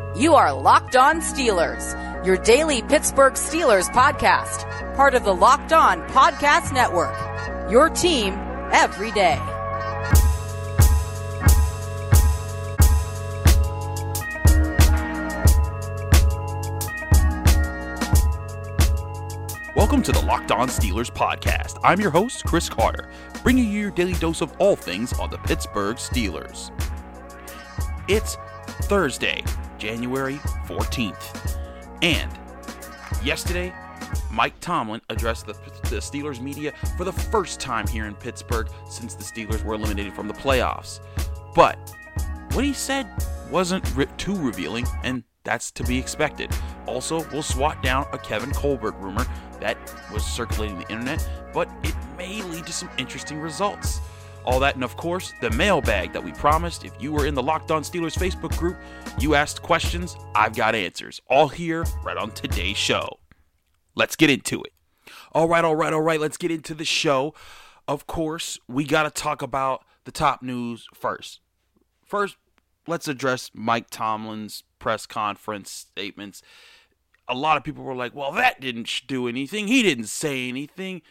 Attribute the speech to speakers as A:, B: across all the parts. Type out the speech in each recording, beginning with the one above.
A: You are Locked On Steelers, your daily Pittsburgh Steelers podcast, part of the Locked On Podcast Network, your team every day.
B: Welcome to the Locked On Steelers podcast. I'm your host, Chris Carter, bringing you your daily dose of all things on the Pittsburgh Steelers. It's Thursday, January 14th, and yesterday, Mike Tomlin addressed the Steelers media for the first time here in Pittsburgh since the Steelers were eliminated from the playoffs. But what he said wasn't too revealing, and that's to be expected. Also, we'll swat down a Kevin Colbert rumor that was circulating the internet, but it may lead to some interesting results. All that, and of course, the mailbag that we promised. If you were in the Locked On Steelers Facebook group, you asked questions, I've got answers. All here, right on today's show. Let's get into it. All right, let's get into the show. Of course, we got to talk about the top news first. First, let's address Mike Tomlin's press conference statements. A lot of people were like, well, that didn't do anything. He didn't say anything.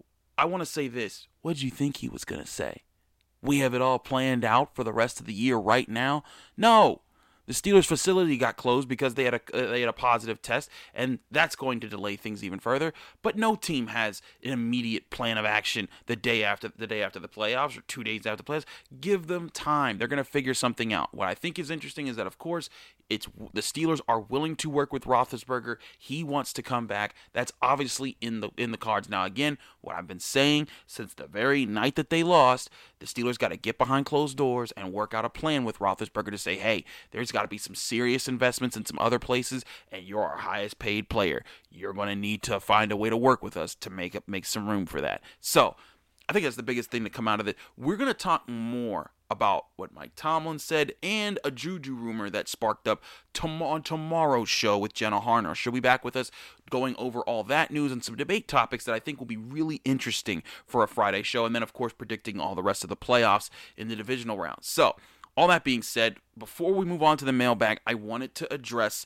B: I want to say this. What did you think he was going to say? We have it all planned out for the rest of the year right now? No. The Steelers facility got closed because they had a positive test, and that's going to delay things even further. But no team has an immediate plan of action the day after the playoffs or 2 days after the playoffs. Give them time. They're going to figure something out. What I think is interesting is that, of course, the Steelers are willing to work with Roethlisberger. He wants to come back. That's obviously in the cards. Now, again, what I've been saying since the very night that they lost, the Steelers got to get behind closed doors and work out a plan with Roethlisberger to say, hey, there's got to be some serious investments in some other places, and you're our highest paid player. You're going to need to find a way to work with us to make some room for that. So I think that's the biggest thing to come out of it. We're going to talk more about what Mike Tomlin said and a Juju rumor that sparked up on tomorrow's show with Jenna Harner. She'll be back with us going over all that news and some debate topics that I think will be really interesting for a Friday show. And then, of course, predicting all the rest of the playoffs in the divisional round. So, all that being said, before we move on to the mailbag, I wanted to address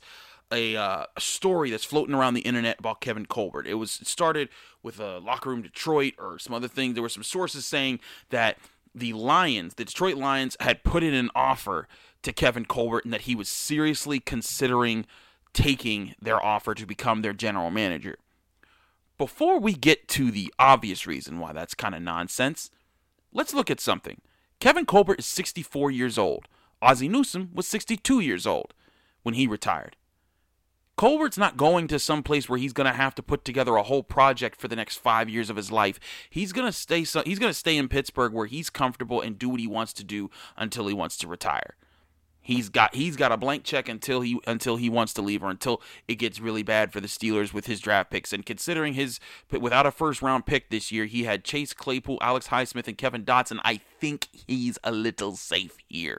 B: a story that's floating around the internet about Kevin Colbert. It started with Locker Room Detroit or some other thing. There were some sources saying that the Detroit Lions, had put in an offer to Kevin Colbert and that he was seriously considering taking their offer to become their general manager. Before we get to the obvious reason why that's kind of nonsense, let's look at something. Kevin Colbert is 64 years old. Ozzie Newsome was 62 years old when he retired. Colbert's not going to some place where he's going to have to put together a whole project for the next 5 years of his life. He's going to stay in Pittsburgh where he's comfortable and do what he wants to do until he wants to retire. He's got a blank check until he wants to leave or until it gets really bad for the Steelers with his draft picks. And considering without a first round pick this year, he had Chase Claypool, Alex Highsmith, and Kevin Dotson. I think he's a little safe here.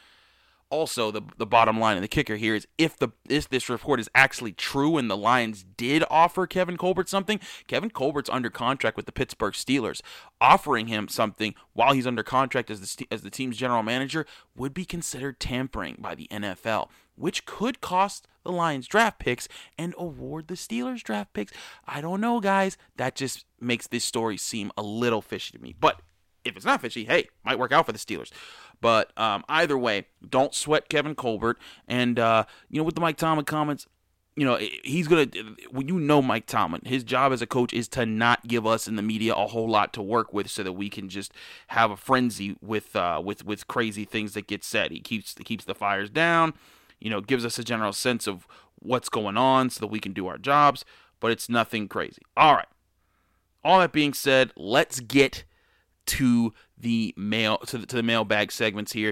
B: Also, the bottom line and the kicker here is if this report is actually true and the Lions did offer Kevin Colbert something, Kevin Colbert's under contract with the Pittsburgh Steelers. Offering him something while he's under contract as the team's general manager would be considered tampering by the NFL, which could cost the Lions draft picks and award the Steelers draft picks. I don't know, guys. That just makes this story seem a little fishy to me. But if it's not fishy, hey, might work out for the Steelers. But either way, don't sweat Kevin Colbert. And, with the Mike Tomlin comments, he's going to, Mike Tomlin, his job as a coach is to not give us in the media a whole lot to work with so that we can just have a frenzy with crazy things that get said. He keeps the fires down, gives us a general sense of what's going on so that we can do our jobs, but it's nothing crazy. All right. All that being said, let's get to the mailbag segments here.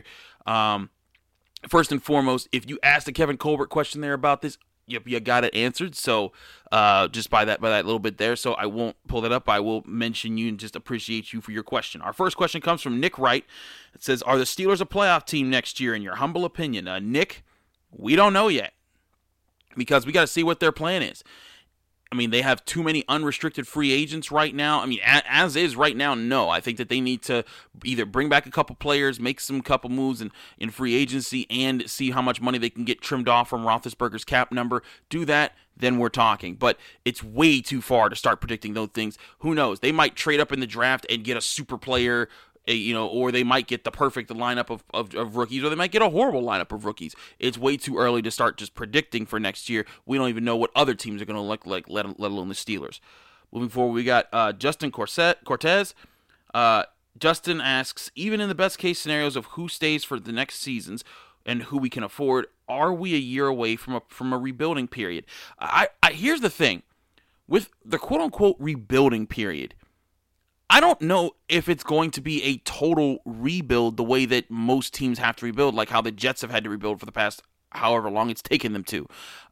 B: First and foremost, if you asked a Kevin Colbert question there about this, you got it answered. So just by that little bit there. So I won't pull that up. I will mention you and just appreciate you for your question. Our first question comes from Nick Wright. It says, "Are the Steelers a playoff team next year? In your humble opinion?" Nick, we don't know yet because we got to see what their plan is. I mean, they have too many unrestricted free agents right now. I mean, as is right now, no. I think that they need to either bring back a couple players, make some couple moves in free agency, and see how much money they can get trimmed off from Roethlisberger's cap number. Do that, then we're talking. But it's way too far to start predicting those things. Who knows? They might trade up in the draft and get a super player, or they might get the perfect lineup of rookies, or they might get a horrible lineup of rookies. It's way too early to start just predicting for next year. We don't even know what other teams are going to look like, let alone the Steelers. Moving forward, we got Justin Cortez. Justin asks, even in the best case scenarios of who stays for the next seasons and who we can afford, are we a year away from a rebuilding period? Here's the thing. With the quote-unquote rebuilding period, I don't know if it's going to be a total rebuild the way that most teams have to rebuild, like how the Jets have had to rebuild for the past however long it's taken them to.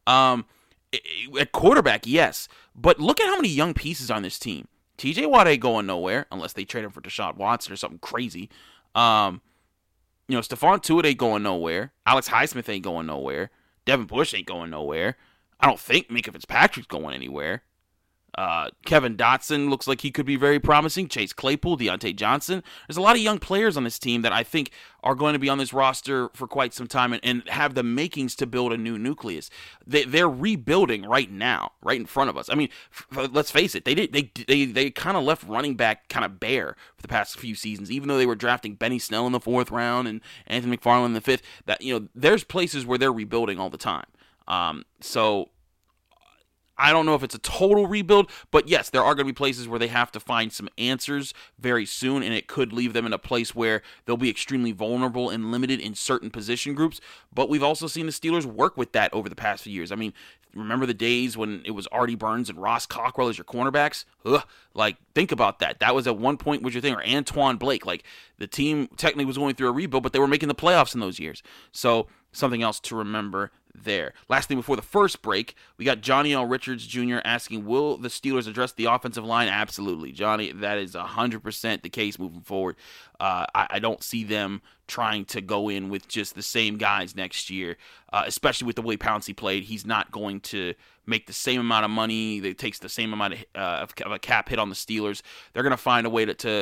B: At quarterback, yes, but look at how many young pieces on this team. TJ Watt ain't going nowhere unless they trade him for Deshaun Watson or something crazy. Stephon Tuitt ain't going nowhere. Alex Highsmith ain't going nowhere. Devin Bush ain't going nowhere. I don't think Minkah Fitzpatrick's going anywhere. Kevin Dotson looks like he could be very promising. Chase Claypool, Deontay Johnson. There's a lot of young players on this team that I think are going to be on this roster for quite some time and have the makings to build a new nucleus. They're rebuilding right now, right in front of us. I mean, let's face it. They kind of left running back kind of bare for the past few seasons, even though they were drafting Benny Snell in the 4th round and Anthony McFarland in the 5th. That there's places where they're rebuilding all the time. So I don't know if it's a total rebuild, but yes, there are going to be places where they have to find some answers very soon, and it could leave them in a place where they'll be extremely vulnerable and limited in certain position groups. But we've also seen the Steelers work with that over the past few years. I mean, remember the days when it was Artie Burns and Ross Cockrell as your cornerbacks? Think about that. That was at one point what your thing, or Antoine Blake. Like, the team technically was going through a rebuild, but they were making the playoffs in those years. So something else to remember there. Last thing before the first break, we got Johnny L. Richards Jr. asking, will the Steelers address the offensive line? Absolutely, Johnny. That is 100% the case moving forward. I don't see them trying to go in with just the same guys next year, especially with the way Pouncey played. He's not going to make the same amount of money. It takes the same amount of a cap hit on the Steelers. They're going to find a way to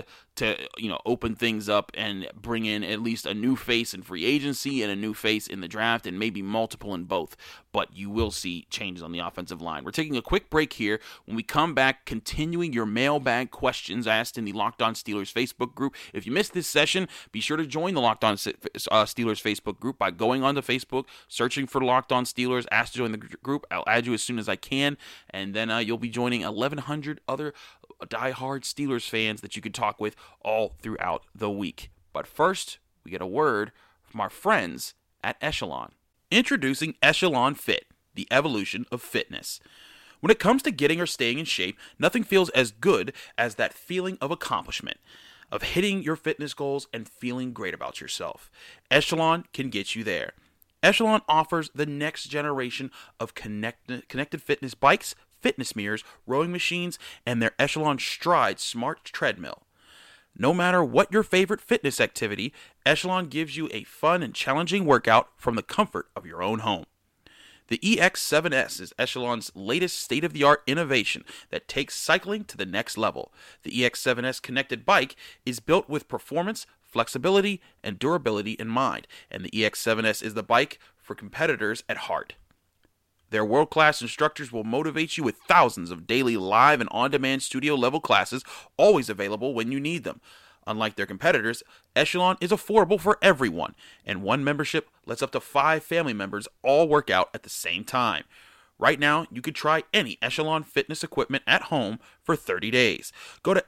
B: open things up and bring in at least a new face in free agency and a new face in the draft, and maybe multiple in both. But you will see changes on the offensive line. We're taking a quick break here. When we come back, continuing your mailbag questions asked in the Locked On Steelers Facebook group. If you missed this session, be sure to join the Locked On Steelers Facebook group by going onto Facebook, searching for Locked On Steelers, ask to join the group. I'll add you as soon as I can, and then you'll be joining 1,100 other diehard Steelers fans that you could talk with all throughout the week. But first, we get a word from our friends at Echelon. Introducing Echelon Fit, the evolution of fitness. When it comes to getting or staying in shape, nothing feels as good as that feeling of accomplishment, of hitting your fitness goals and feeling great about yourself. Echelon can get you there. Echelon offers the next generation of connected fitness bikes, fitness mirrors, rowing machines, and their Echelon Stride smart treadmill. No matter what your favorite fitness activity, Echelon gives you a fun and challenging workout from the comfort of your own home. The EX7S is Echelon's latest state-of-the-art innovation that takes cycling to the next level. The EX7S connected bike is built with performance, flexibility, and durability in mind, and the EX7S is the bike for competitors at heart. Their world-class instructors will motivate you with thousands of daily live and on-demand studio-level classes, always available when you need them. Unlike their competitors, Echelon is affordable for everyone, and one membership lets up to 5 family members all work out at the same time. Right now, you could try any Echelon fitness equipment at home for 30 days. Go to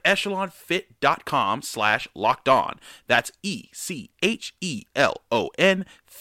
B: echelonfit.com/lockedon. That's ECHELON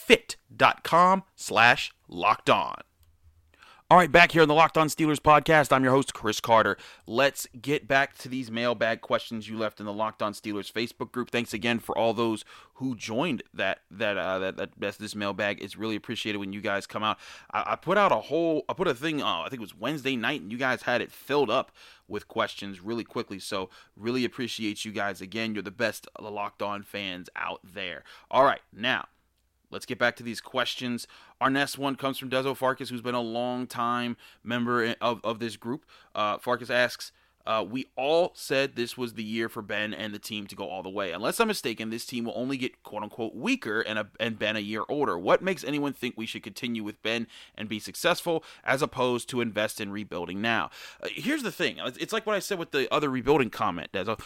B: fit.com/lockedon. All right, back here on the Locked On Steelers podcast, I'm your host, Chris Carter. Let's get back to these mailbag questions you left in the Locked On Steelers Facebook group. Thanks again for all those who joined this mailbag. It's really appreciated when you guys come out. I put a thing, I think it was Wednesday night, and you guys had it filled up with questions really quickly. So really appreciate you guys again. You're the best Locked On fans out there. All right, now, let's get back to these questions. Our next one comes from Dezo Farkas, who's been a long-time member of this group. Farkas asks, we all said this was the year for Ben and the team to go all the way. Unless I'm mistaken, this team will only get quote-unquote weaker and Ben a year older. What makes anyone think we should continue with Ben and be successful as opposed to invest in rebuilding now? Here's the thing. It's like what I said with the other rebuilding comment, Dezo.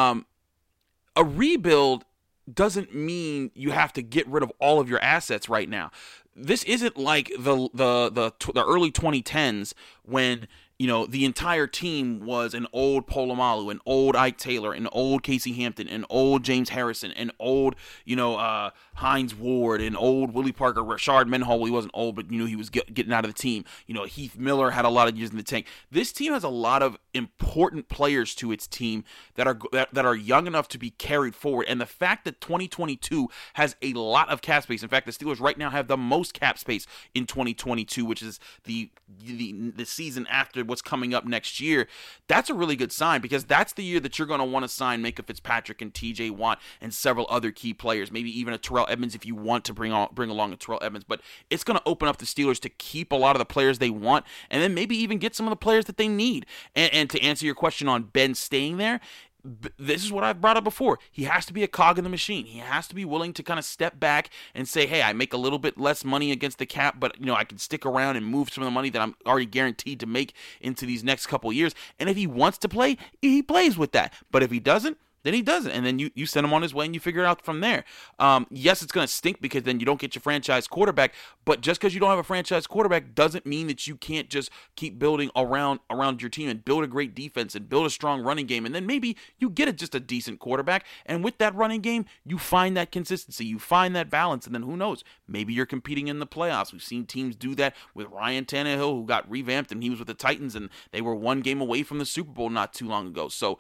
B: A rebuild doesn't mean you have to get rid of all of your assets right now. This isn't like the early 2010s when, you know, the entire team was an old Polamalu, an old Ike Taylor, an old Casey Hampton, an old James Harrison, an old, Hines Ward, an old Willie Parker, Rashard Mendenhall. He wasn't old, but, he was getting out of the team. Heath Miller had a lot of years in the tank. This team has a lot of important players to its team that are young enough to be carried forward. And the fact that 2022 has a lot of cap space. In fact, the Steelers right now have the most cap space in 2022, which is the season after what's coming up next year. That's a really good sign, because that's the year that you're going to want to sign Minkah Fitzpatrick and TJ Watt and several other key players, maybe even a Terrell Edmonds if you want to bring along a Terrell Edmonds. But it's going to open up the Steelers to keep a lot of the players they want, and then maybe even get some of the players that they need. And to answer your question on Ben staying there, this is what I've brought up before. He has to be a cog in the machine. He has to be willing to kind of step back and say, hey, I make a little bit less money against the cap, but I can stick around and move some of the money that I'm already guaranteed to make into these next couple years. And if he wants to play, he plays with that. But if he doesn't, then he doesn't, and then you send him on his way and you figure it out from there. Yes, it's going to stink because then you don't get your franchise quarterback, but just because you don't have a franchise quarterback doesn't mean that you can't just keep building around your team and build a great defense and build a strong running game, and then maybe you get just a decent quarterback, and with that running game, you find that consistency, you find that balance, and then who knows, maybe you're competing in the playoffs. We've seen teams do that with Ryan Tannehill, who got revamped, and he was with the Titans, and they were one game away from the Super Bowl not too long ago. So,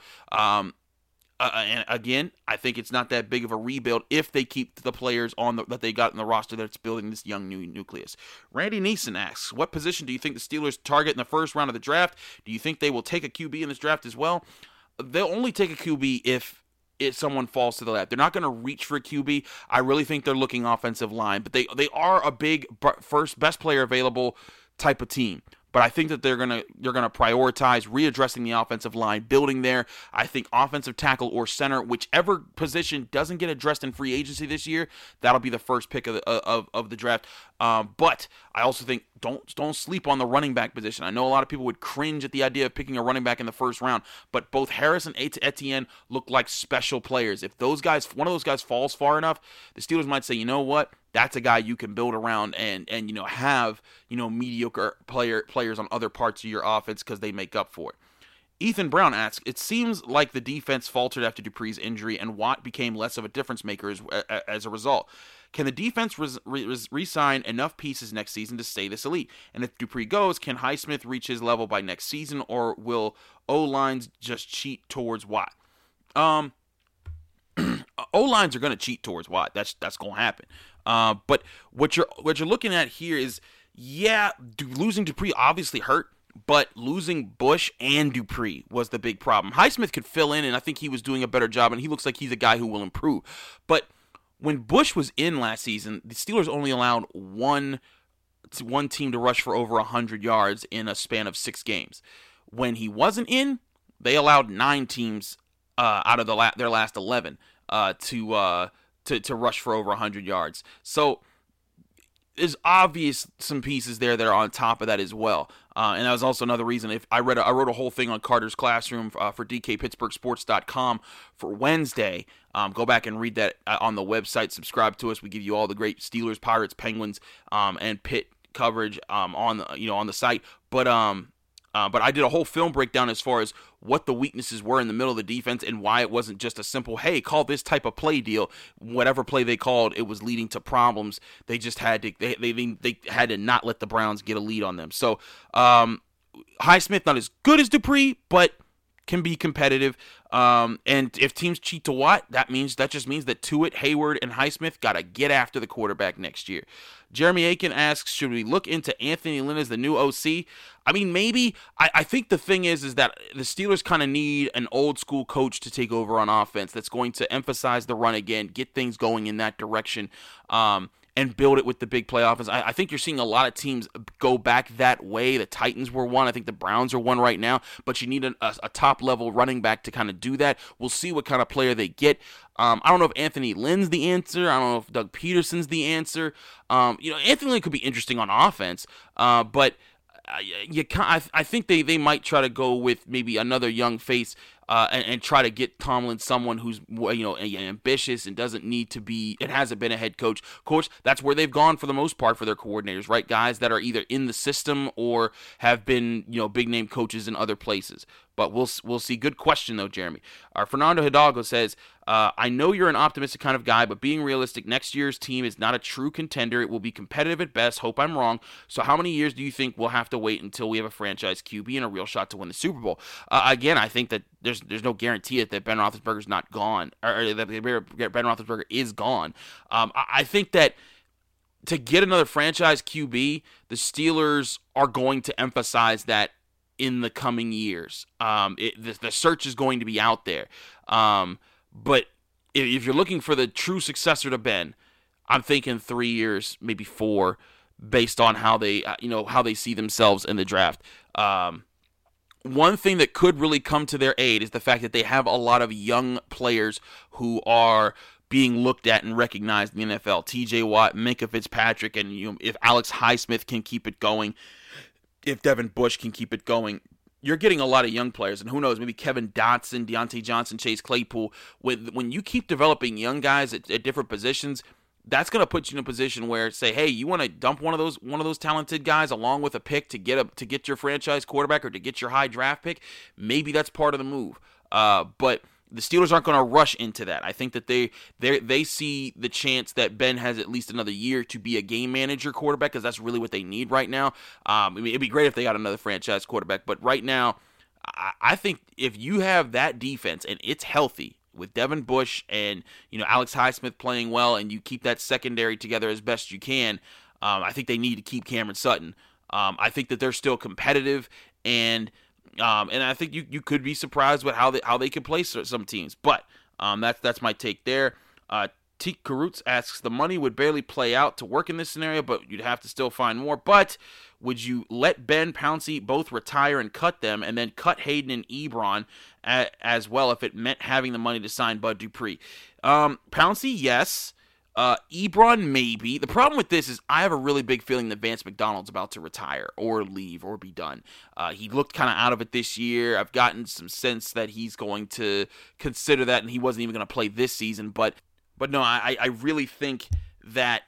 B: and again, I think it's not that big of a rebuild if they keep the players that they got in the roster that's building this young new nucleus. Randy Neeson asks, what position do you think the Steelers target in the first round of the draft? Do you think they will take a QB in this draft as well? They'll only take a QB if someone falls to the left. They're not going to reach for a QB. I really think they're looking offensive line, but they are a big best player available type of team. But I think that they're gonna prioritize readdressing the offensive line, building there. I think offensive tackle or center, whichever position doesn't get addressed in free agency this year, that'll be the first pick of the draft. But I also think don't sleep on the running back position. I know a lot of people would cringe at the idea of picking a running back in the first round, but both Harris and Etienne look like special players. If one of those guys falls far enough, the Steelers might say, you know what? That's a guy you can build around and have mediocre players on other parts of your offense because they make up for it. Ethan Brown asks, it seems like the defense faltered after Dupree's injury and Watt became less of a difference maker as a result. Can the defense re-sign enough pieces next season to stay this elite? And if Dupree goes, can Highsmith reach his level by next season, or will O-lines just cheat towards Watt? O-lines are going to cheat towards Watt. That's going to happen. But what you're looking at here is, losing Dupree obviously hurt, but losing Bush and Dupree was the big problem. Highsmith could fill in, and I think he was doing a better job, and he looks like he's a guy who will improve. But when Bush was in last season, the Steelers only allowed one team to rush for over 100 yards in a span of 6 games. When he wasn't in, they allowed 9 teams out of their last 11 to rush for over 100 yards. So there's obvious some pieces there that are on top of that as well. And that was also another reason. If I wrote a whole thing on Carter's Classroom for DKPittsburghSports.com for Wednesday. Go back and read that on the website. Subscribe to us. We give you all the great Steelers, Pirates, Penguins, and Pitt coverage on the site. But I did a whole film breakdown as far as what the weaknesses were in the middle of the defense and why it wasn't just a simple, hey, call this type of play deal. Whatever play they called, it was leading to problems. They just had to they had to not let the Browns get a lead on them. So Highsmith not as good as Dupree, but can be competitive. And if teams cheat to Watt, that just means that Tuitt, Hayward, and Highsmith got to get after the quarterback next year. Jeremy Aiken asks, should we look into Anthony Lynn as the new OC? I mean, maybe. I think the thing is that the Steelers kind of need an old-school coach to take over on offense that's going to emphasize the run again, get things going in that direction. And and build it with the big play offense. I think you're seeing a lot of teams go back that way. The Titans were one. I think the Browns are one right now. But you need a top-level running back to kind of do that. We'll see what kind of player they get. I don't know if Anthony Lynn's the answer. I don't know if Doug Peterson's the answer. Anthony Lynn could be interesting on offense, but I think they might try to go with maybe another young face and try to get Tomlin someone who's ambitious and doesn't need to be. It hasn't been a head coach. Of course, that's where they've gone for the most part for their coordinators, right? Guys that are either in the system or have been big name coaches in other places. But we'll see. Good question though, Jeremy. Fernando Hidalgo says, I know you're an optimistic kind of guy, but being realistic, next year's team is not a true contender. It will be competitive at best. Hope I'm wrong. So how many years do you think we'll have to wait until we have a franchise QB and a real shot to win the Super Bowl? Again, I think that there's no guarantee that Ben Roethlisberger's not gone, or that Ben Roethlisberger is gone. I think that to get another franchise QB, the Steelers are going to emphasize that in the coming years. The search is going to be out there. But if you're looking for the true successor to Ben, I'm thinking 3 years, maybe 4, based on how they see themselves in the draft. One thing that could really come to their aid is the fact that they have a lot of young players who are being looked at and recognized in the NFL. T.J. Watt, Minkah Fitzpatrick, and if Alex Highsmith can keep it going, if Devin Bush can keep it going, you're getting a lot of young players, and who knows, maybe Kevin Dotson, Deontay Johnson, Chase Claypool. When you keep developing young guys at different positions, that's going to put you in a position where, say, hey, you want to dump one of those talented guys along with a pick to get your franchise quarterback or to get your high draft pick. Maybe that's part of the move. But the Steelers aren't going to rush into that. I think that they see the chance that Ben has at least another year to be a game manager quarterback, because that's really what they need right now. It'd be great if they got another franchise quarterback, but right now, I think if you have that defense and it's healthy with Devin Bush and Alex Highsmith playing well, and you keep that secondary together as best you can, I think they need to keep Cameron Sutton. I think that they're still competitive, and I think you could be surprised with how they could play some teams. But that's my take there. Teak Karutz asks, the money would barely play out to work in this scenario, but you'd have to still find more. But would you let Ben, Pouncey both retire and cut them, and then cut Hayden and Ebron as well if it meant having the money to sign Bud Dupree? Pouncey, yes. Ebron, maybe. The problem with this is I have a really big feeling that Vance McDonald's about to retire or leave or be done. He looked kind of out of it this year. I've gotten some sense that he's going to consider that, and he wasn't even going to play this season. But no, I really think that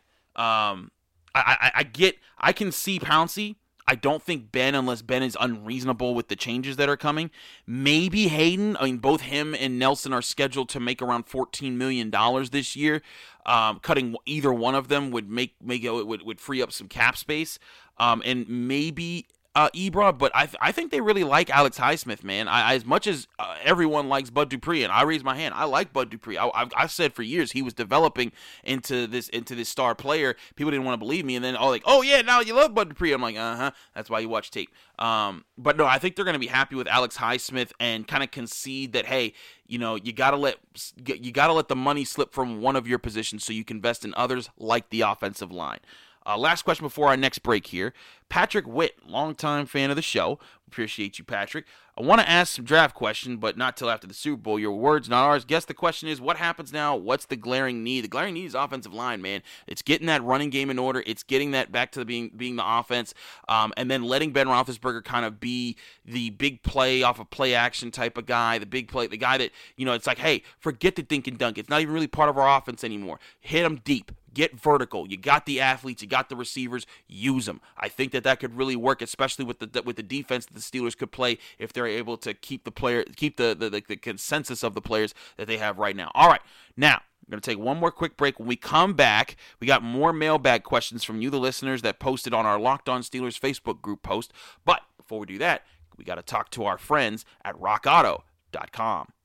B: I can see Pouncey. I don't think Ben, unless Ben is unreasonable with the changes that are coming. Maybe Hayden. I mean, both him and Nelson are scheduled to make around $14 million this year. Cutting either one of them would would free up some cap space. And maybe Ebron, but I think they really like Alex Highsmith, man. As much as everyone likes Bud Dupree, and I raise my hand, I like Bud Dupree. I've said for years he was developing into this star player. People didn't want to believe me, and then oh yeah, now you love Bud Dupree. I'm like, that's why you watch tape. But no, I think they're going to be happy with Alex Highsmith and kind of concede that, hey, you gotta let the money slip from one of your positions so you can invest in others, like the offensive line. Last question before our next break here. Patrick Witt, longtime fan of the show. Appreciate you, Patrick. I want to ask some draft question, but not till after the Super Bowl. Your words, not ours. Guess the question is, what happens now? What's the glaring need? The glaring need is offensive line, man. It's getting that running game in order. It's getting that back to being the offense, and then letting Ben Roethlisberger kind of be the big play off of play action type of guy, the big play, the guy that, it's like, hey, forget the dink and dunk. It's not even really part of our offense anymore. Hit him deep. Get vertical. You got the athletes. You got the receivers. Use them. I think that could really work, especially with the defense that the Steelers could play if they're able to keep the consensus of the players that they have right now. All right, now I'm going to take one more quick break. When we come back, we got more mailbag questions from you, the listeners, that posted on our Locked On Steelers Facebook group post. But before we do that, we got to talk to our friends at RockAuto.com.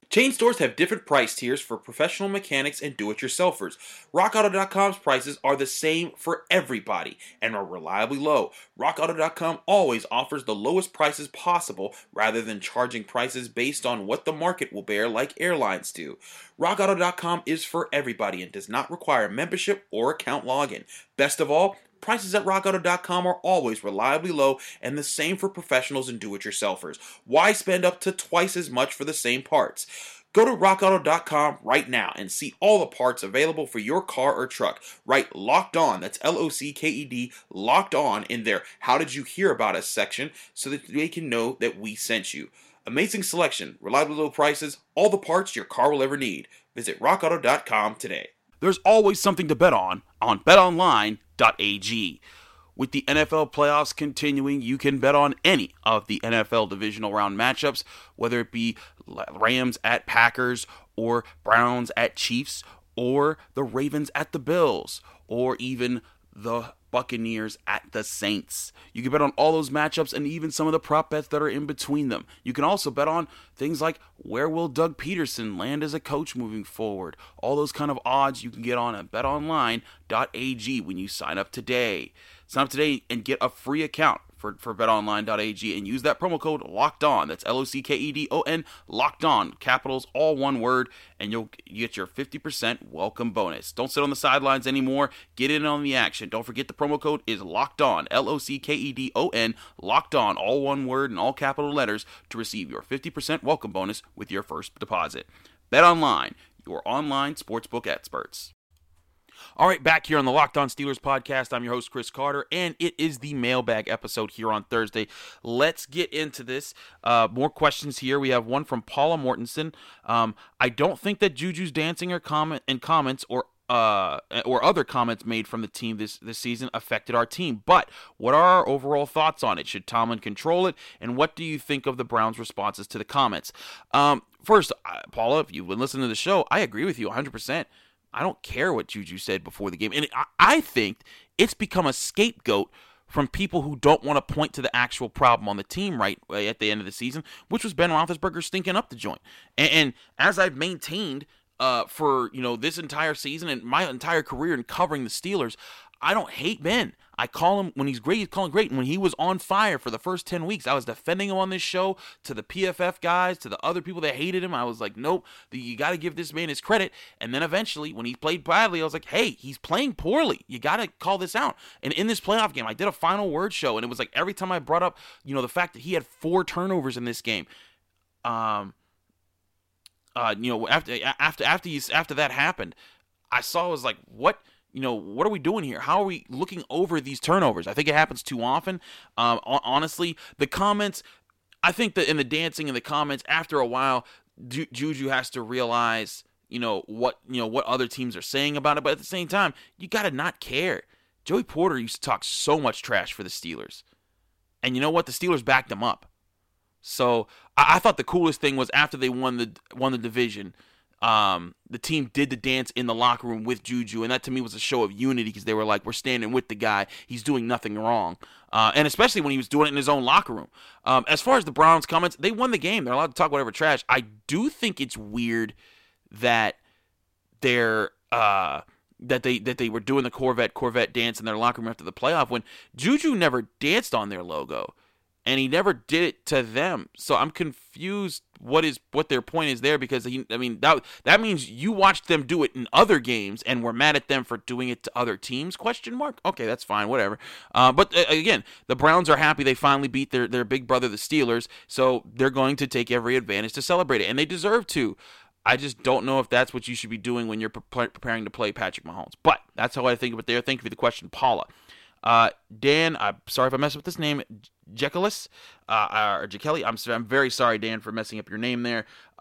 B: Chain stores have different price tiers for professional mechanics and do-it-yourselfers. RockAuto.com's prices are the same for everybody and are reliably low. RockAuto.com always offers the lowest prices possible rather than charging prices based on what the market will bear like airlines do. RockAuto.com is for everybody and does not require membership or account login. Best of all, prices at RockAuto.com are always reliably low and the same for professionals and do-it-yourselfers. Why spend up to twice as much for the same parts? Go to RockAuto.com right now and see all the parts available for your car or truck. Write Locked On, that's L-O-C-K-E-D, Locked On in their How Did You Hear About Us section so that they can know that we sent you. Amazing selection, reliably low prices, all the parts your car will ever need. Visit RockAuto.com today. There's always something to bet on BetOnline.ag. With the NFL playoffs continuing, you can bet on any of the NFL divisional round matchups, whether it be Rams at Packers, or Browns at Chiefs, or the Ravens at the Bills, or even the Buccaneers at the Saints. You can bet on all those matchups and even some of the prop bets that are in between them. You can also bet on things like where will Doug Peterson land as a coach moving forward. All those kind of odds you can get on at betonline.ag when you sign up today. Sign up today and get a free account for betonline.ag and use that promo code LOCKEDON. That's LOCKEDON, Locked On, capitals, all one word, and you'll get your 50% welcome bonus. Don't sit on the sidelines anymore. Get in on the action. Don't forget the promo code is Locked On, LOCKEDON, Locked On, all one word and all capital letters to receive your 50% welcome bonus with your first deposit. BetOnline, your online sportsbook experts. All right, back here on the Locked On Steelers podcast. I'm your host, Chris Carter, and it is the mailbag episode here on Thursday. Let's get into this. More questions here. We have one from Paula Mortensen. I don't think that Juju's dancing or comments or other comments made from the team this season affected our team. But what are our overall thoughts on it? Should Tomlin control it? And what do you think of the Browns' responses to the comments? First, Paula, if you've been listening to the show, I agree with you 100%. I don't care what Juju said before the game. And I think it's become a scapegoat from people who don't want to point to the actual problem on the team right at the end of the season, which was Ben Roethlisberger stinking up the joint. And as I've maintained for this entire season and my entire career in covering the Steelers, I don't hate Ben. I call him, when he's great, he's calling great. And when he was on fire for the first 10 weeks, I was defending him on this show to the PFF guys, to the other people that hated him. I was like, nope, you got to give this man his credit. And then eventually, when he played badly, I was like, hey, he's playing poorly. You got to call this out. And in this playoff game, I did a final word show, and it was like every time I brought up, the fact that he had 4 turnovers in this game, after that happened, I was like, what? What are we doing here? How are we looking over these turnovers? I think it happens too often. Honestly, the comments, I think that in the dancing and the comments, after a while, Juju has to realize, what other teams are saying about it. But at the same time, you got to not care. Joey Porter used to talk so much trash for the Steelers. And you know what? The Steelers backed him up. So I thought the coolest thing was after they won the division, the team did the dance in the locker room with Juju, and that to me was a show of unity because they were like, we're standing with the guy. He's doing nothing wrong. And especially when he was doing it in his own locker room. As far as the Browns comments, they won the game. They're allowed to talk whatever trash. I do think it's weird that they're that they were doing the Corvette dance in their locker room after the playoff when Juju never danced on their logo. And he never did it to them. So I'm confused what their point is there because that means you watched them do it in other games and were mad at them for doing it to other teams? ? Okay, that's fine, whatever. But again, the Browns are happy they finally beat their big brother, the Steelers, so they're going to take every advantage to celebrate it, and they deserve to. I just don't know if that's what you should be doing when you're preparing to play Patrick Mahomes. But that's how I think of it there. Thank you for the question, Paula. Dan, I'm sorry if I messed up this name, Jekyllus, or Jekelly. I'm very sorry, Dan, for messing up your name there.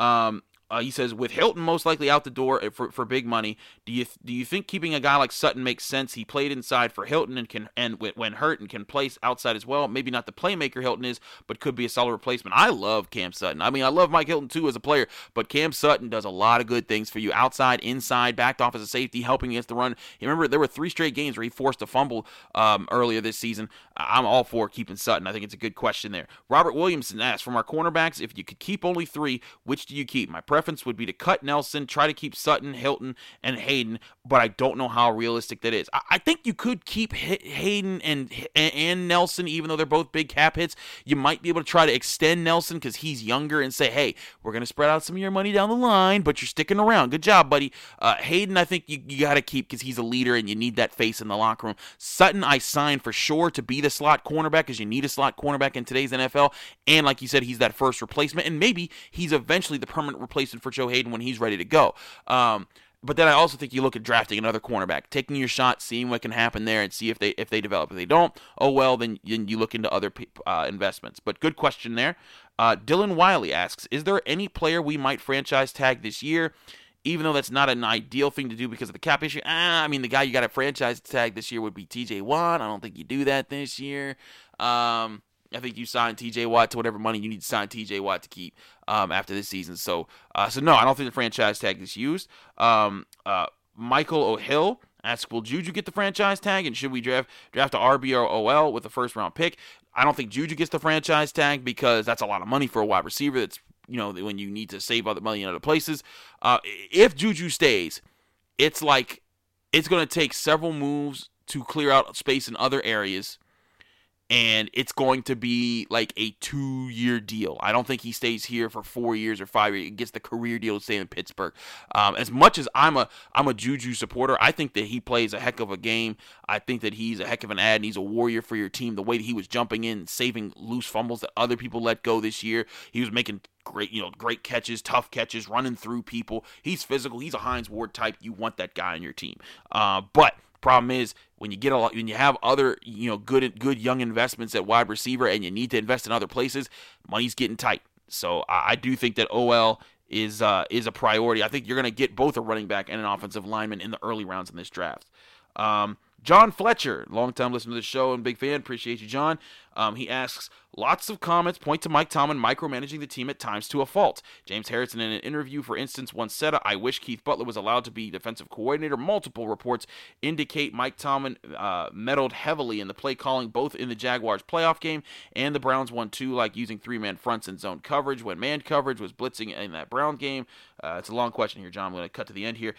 B: He says, with Hilton most likely out the door for big money, do you think keeping a guy like Sutton makes sense? He played inside for Hilton and when hurt and can play outside as well. Maybe not the playmaker Hilton is, but could be a solid replacement. I love Cam Sutton. I love Mike Hilton too as a player, but Cam Sutton does a lot of good things for you outside, inside, backed off as a safety, helping against the run. You remember there were 3 straight games where he forced a fumble earlier this season. I'm all for keeping Sutton. I think it's a good question there. Robert Williamson asks, from our cornerbacks, if you could keep only 3, which do you keep? My preference would be to cut Nelson, try to keep Sutton, Hilton, and Hayden, but I don't know how realistic that is. I think you could keep Hayden and Nelson, even though they're both big cap hits. You might be able to try to extend Nelson because he's younger and say, hey, we're going to spread out some of your money down the line, but you're sticking around. Good job, buddy. Hayden, I think you got to keep because he's a leader and you need that face in the locker room. Sutton, I signed for sure to be the slot cornerback because you need a slot cornerback in today's NFL. And like you said, he's that first replacement, and maybe he's eventually the permanent replacement for Joe Hayden when he's ready to go. But then I also think you look at drafting another cornerback, taking your shot, seeing what can happen there, and see if they develop. If they don't, oh well, then you look into other investments. But good question there. Dylan Wiley asks, is there any player we might franchise tag this year? Even though that's not an ideal thing to do because of the cap issue. I mean, the guy you got to franchise tag this year would be TJ Watt. I don't think you do that this year. I think you sign TJ Watt to whatever money you need to sign TJ Watt to keep after this season. So no, I don't think the franchise tag is used. Michael O'Hill asks, will Juju get the franchise tag, and should we draft a RB or OL with a first-round pick? I don't think Juju gets the franchise tag because that's a lot of money for a wide receiver. That's, when you need to save other money in other places. If Juju stays, it's going to take several moves to clear out space in other areas. And it's going to be like a 2-year deal. I don't think he stays here for 4 years or 5 years. He gets the career deal to stay in Pittsburgh. As much as I'm a Juju supporter, I think that he plays a heck of a game. I think that he's a heck of an ad, and he's a warrior for your team. The way that he was jumping in, saving loose fumbles that other people let go this year. He was making great catches, tough catches, running through people. He's physical. He's a Hines Ward type. You want that guy on your team. But problem is when you have other good young investments at wide receiver and you need to invest in other places, money's getting tight. So I do think that OL is a priority. I think you're going to get both a running back and an offensive lineman in the early rounds in this draft. John Fletcher, longtime listener to the show and big fan. Appreciate you, John. He asks, lots of comments point to Mike Tomlin micromanaging the team at times to a fault. James Harrison, in an interview, for instance, once said, I wish Keith Butler was allowed to be defensive coordinator. Multiple reports indicate Mike Tomlin meddled heavily in the play calling, both in the Jaguars playoff game and the Browns one too, like using 3-man fronts and zone coverage when man coverage was blitzing in that Brown game. It's a long question here, John. I'm going to cut to the end here.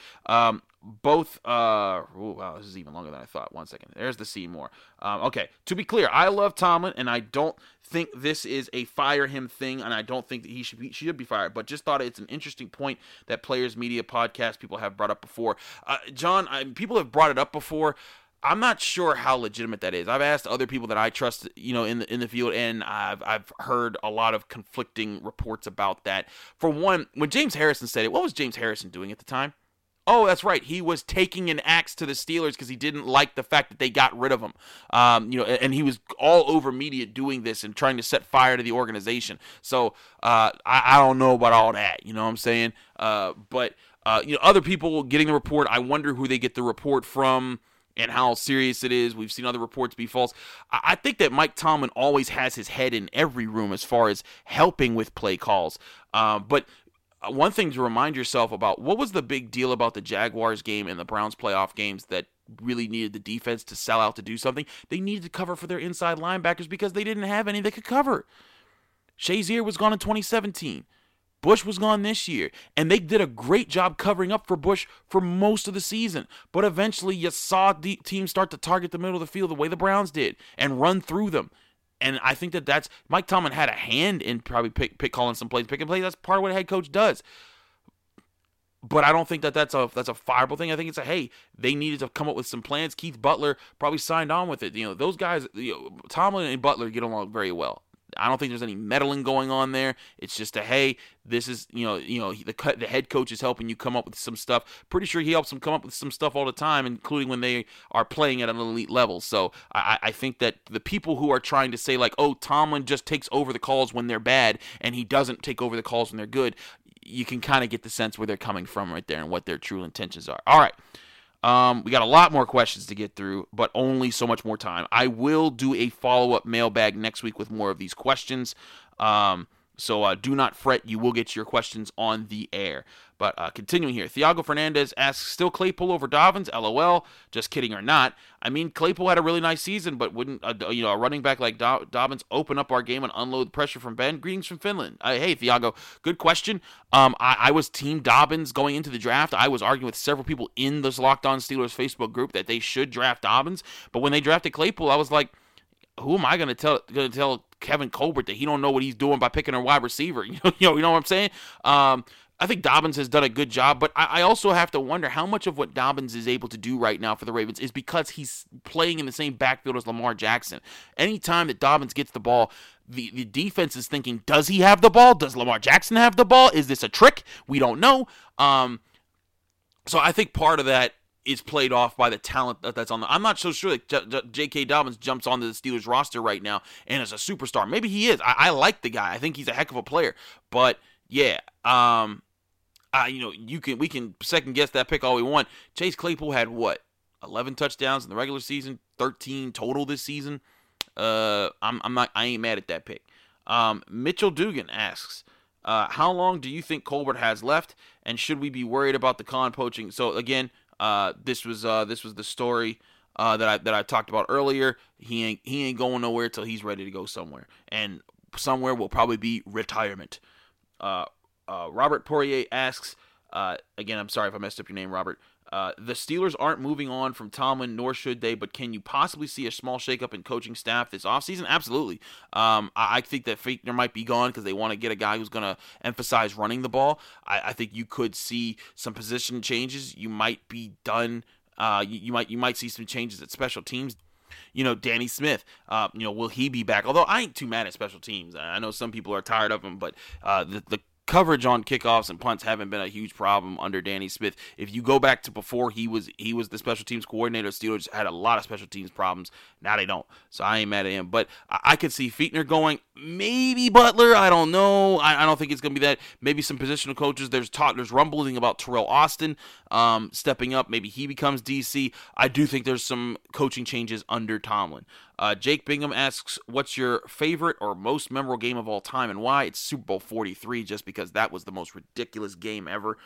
B: Wow, this is even longer than I thought. 1 second. There's the Seymour. Okay, to be clear, I love Tomlin, and I don't think this is a fire him thing, and I don't think that he should be fired, but just thought it's an interesting point that Players Media podcast people have brought up before. John, people have brought it up before. I'm not sure how legitimate that is. I've asked other people that I trust, in the field, and I've heard a lot of conflicting reports about that. For one, when James Harrison said it, what was James Harrison doing at the time? Oh, that's right. He was taking an axe to the Steelers because he didn't like the fact that they got rid of him. And he was all over media doing this and trying to set fire to the organization. So I don't know about all that. You know what I'm saying? But other people getting the report, I wonder who they get the report from and how serious it is. We've seen other reports be false. I think that Mike Tomlin always has his head in every room as far as helping with play calls. But one thing to remind yourself about, what was the big deal about the Jaguars game and the Browns playoff games that really needed the defense to sell out to do something? They needed to cover for their inside linebackers because they didn't have any that could cover. Shazier was gone in 2017. Bush was gone this year, and they did a great job covering up for Bush for most of the season. But eventually you saw the team start to target the middle of the field the way the Browns did and run through them. And I think that's Mike Tomlin had a hand in probably calling some plays, picking plays. That's part of what a head coach does. But I don't think that's a fireable thing. I think it's hey, they needed to come up with some plans. Keith Butler probably signed on with it. Those guys, Tomlin and Butler get along very well. I don't think there's any meddling going on there. It's just hey, this is the head coach is helping you come up with some stuff. Pretty sure he helps them come up with some stuff all the time, including when they are playing at an elite level. So I think that the people who are trying to say Tomlin just takes over the calls when they're bad and he doesn't take over the calls when they're good, you can kind of get the sense where they're coming from right there and what their true intentions are. All right. We got a lot more questions to get through, but only so much more time. I will do a follow-up mailbag next week with more of these questions. So do not fret. You will get your questions on the air. But continuing here, Thiago Fernandez asks, still Claypool over Dobbins? LOL. Just kidding or not. I mean, Claypool had a really nice season, but wouldn't a running back like Dobbins open up our game and unload pressure from Ben? Greetings from Finland. Hey, Thiago, good question. I was team Dobbins going into the draft. I was arguing with several people in this Locked On Steelers Facebook group that they should draft Dobbins. But when they drafted Claypool, I was like, who am I going to tell Kevin Colbert that he don't know what he's doing by picking a wide receiver? You know what I'm saying? I think Dobbins has done a good job, but I also have to wonder how much of what Dobbins is able to do right now for the Ravens is because he's playing in the same backfield as Lamar Jackson. Anytime that Dobbins gets the ball, the defense is thinking, does he have the ball? Does Lamar Jackson have the ball? Is this a trick? We don't know. So I think part of that is played off by the talent that's on the. I'm not so sure that J.K. Dobbins jumps onto the Steelers roster right now and is a superstar. Maybe he is. I like the guy. I think he's a heck of a player. But yeah, we can second guess that pick all we want. Chase Claypool had what? 11 touchdowns in the regular season, 13 total this season. I ain't mad at that pick. Mitchell Dugan asks, how long do you think Colbert has left, and should we be worried about the Khan poaching? So again, this was the story that I talked about earlier. He ain't going nowhere till he's ready to go somewhere, and somewhere will probably be retirement. Robert Poirier asks, again, I'm sorry if I messed up your name, Robert. The Steelers aren't moving on from Tomlin, nor should they, but can you possibly see a small shakeup in coaching staff this offseason? Absolutely. I think that Fichtner might be gone because they want to get a guy who's going to emphasize running the ball. I think you could see some position changes. You might be done. You might see some changes at special teams. Danny Smith, will he be back? Although I ain't too mad at special teams. I know some people are tired of him, but the coverage on kickoffs and punts haven't been a huge problem under Danny Smith. If you go back to before he was the special teams coordinator, Steelers had a lot of special teams problems. Now they don't. So I ain't mad at him. But I could see Fichtner going, maybe Butler. I don't know. I don't think it's going to be that. Maybe some positional coaches. There's rumbling about Terrell Austin stepping up. Maybe he becomes DC. I do think there's some coaching changes under Tomlin. Jake Bingham asks, what's your favorite or most memorable game of all time and why? It's Super Bowl 43, just because that was the most ridiculous game ever.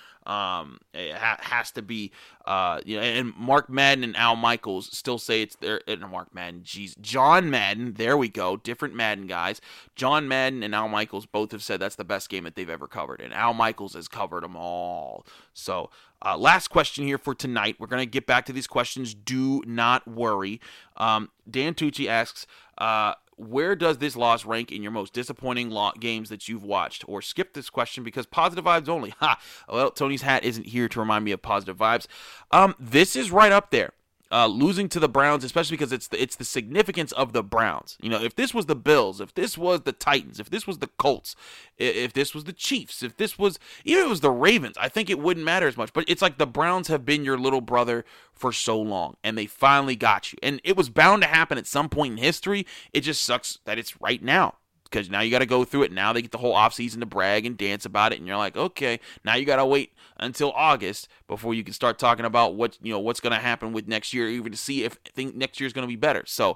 B: It has to be, and Mark Madden and Al Michaels still say it's their, Mark Madden, John Madden, there we go, different Madden guys. John Madden and Al Michaels both have said that's the best game that they've ever covered, and Al Michaels has covered them all. So, last question here for tonight. We're going to get back to these questions. Do not worry. Dan Tucci asks, where does this loss rank in your most disappointing games that you've watched? Or skip this question because positive vibes only. Well, Tony's hat isn't here to remind me of positive vibes. This is right up there. Losing to the Browns, especially because it's the significance of the Browns. If this was the Bills, if this was the Titans, if this was the Colts, if this was the Chiefs, if this was, even if it was the Ravens, I think it wouldn't matter as much. But it's like the Browns have been your little brother for so long, and they finally got you. And it was bound to happen at some point in history. It just sucks that it's right now, because now you got to go through it. Now they get the whole offseason to brag and dance about it, and you're like, okay, now you got to wait until August before you can start talking about what's going to happen with next year, even to see if next year is going to be better. So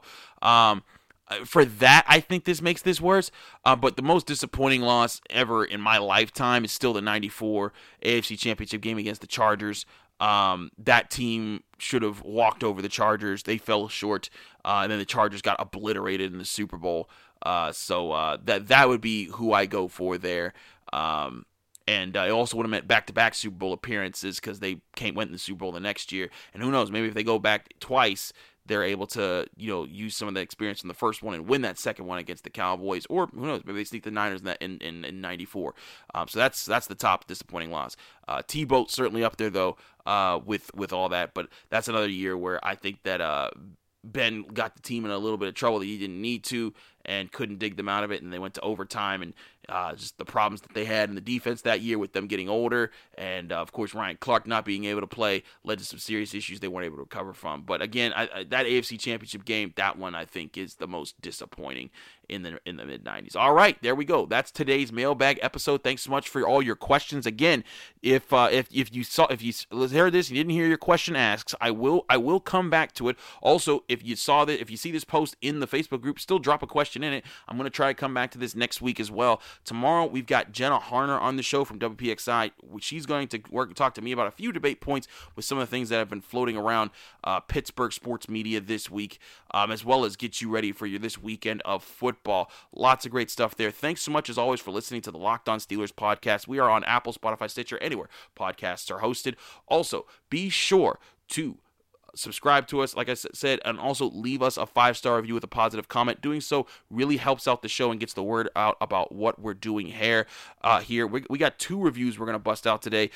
B: for that, I think this makes this worse. But the most disappointing loss ever in my lifetime is still the 94 AFC Championship game against the Chargers. That team should have walked over the Chargers. They fell short, and then the Chargers got obliterated in the Super Bowl. So that would be who I go for there. And I also would have meant back-to-back Super Bowl appearances because they went in the Super Bowl the next year. And who knows, maybe if they go back twice, they're able to, use some of the experience from the first one and win that second one against the Cowboys. Or who knows, maybe they sneak the Niners in 94. So that's the top disappointing loss. T-Boat certainly up there though, with all that. But that's another year where I think that Ben got the team in a little bit of trouble that he didn't need to and couldn't dig them out of it, and they went to overtime, and just the problems that they had in the defense that year with them getting older, and of course Ryan Clark not being able to play led to some serious issues they weren't able to recover from. But again, that AFC Championship game, that one I think is the most disappointing in the mid-90s. All right, there we go. That's today's mailbag episode. Thanks so much for all your questions. Again, if you heard this, you didn't hear your question asked, I will come back to it. Also, if you see this post in the Facebook group, still drop a question question in it. I'm going to try to come back to this next week as well. Tomorrow, we've got Jenna Harner on the show from WPXI. She's going to talk to me about a few debate points with some of the things that have been floating around Pittsburgh sports media this week, as well as get you ready for this weekend of football. Lots of great stuff there. Thanks so much, as always, for listening to the Locked On Steelers podcast. We are on Apple, Spotify, Stitcher, anywhere podcasts are hosted. Also, be sure to subscribe to us, like I said, and also leave us a 5-star review with a positive comment. Doing so really helps out the show and gets the word out about what we're doing here. We got 2 reviews we're going to bust out today.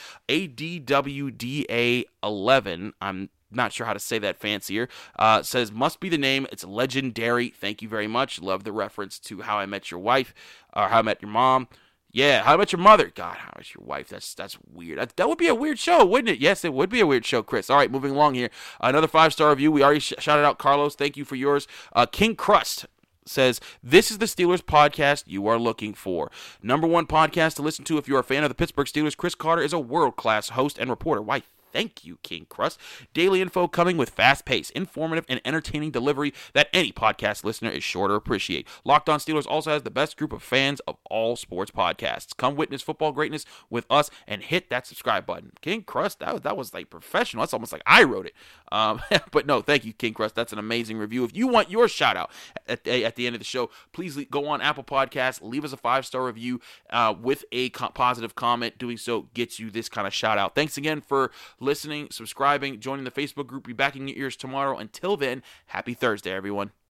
B: ADWDA11, I'm not sure how to say that fancier, says, must be the name. It's legendary. Thank you very much. Love the reference to How I Met Your Wife, or How I Met Your Mom. Yeah, How I Met Your Mother. God, How I Met Your Wife. That's weird. That would be a weird show, wouldn't it? Yes, it would be a weird show, Chris. All right, moving along here. Another 5-star review. We already shouted out Carlos. Thank you for yours. King Crust says, this is the Steelers podcast you are looking for. Number 1 podcast to listen to if you're a fan of the Pittsburgh Steelers. Chris Carter is a world-class host and reporter. Why, thank you, King Crust. Daily info coming with fast pace, informative, and entertaining delivery that any podcast listener is sure to appreciate. Locked On Steelers also has the best group of fans of all sports podcasts. Come witness football greatness with us and hit that subscribe button. King Crust, that was like professional. That's almost like I wrote it. But no, thank you, King Crust. That's an amazing review. If you want your shout out at the end of the show, please go on Apple Podcasts, leave us a 5-star review with a positive comment. Doing so gets you this kind of shout out. Thanks again for listening, subscribing, joining the Facebook group. Be back in your ears tomorrow. Until then, happy Thursday, everyone.